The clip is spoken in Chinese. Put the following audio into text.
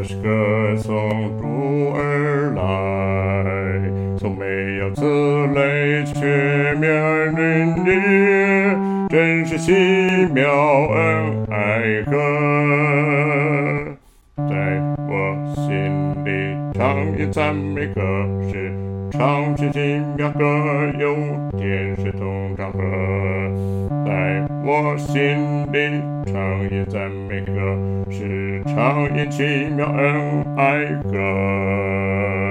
是歌颂主而来，从没有此类却面人也，真是奇妙恩爱歌。在我心里唱一赞美歌是唱起奇妙歌，有天使同唱和。在我心里唱一赞美歌是唱一奇妙恩爱歌。